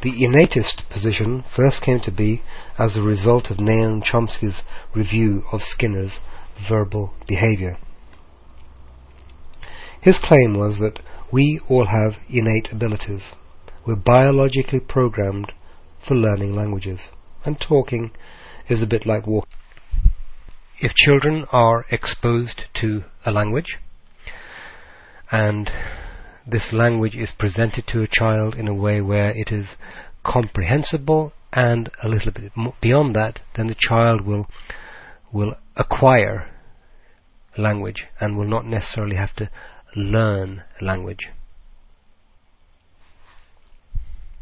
The innatist position first came to be as a result of Noam Chomsky's review of Skinner's verbal behavior. His claim was that we all have innate abilities. We're biologically programmed for learning languages, and talking is a bit like walking. If children are exposed to a language, and this language is presented to a child in a way where it is comprehensible and a little bit beyond that, then the child will acquire language and will not necessarily have to learn language.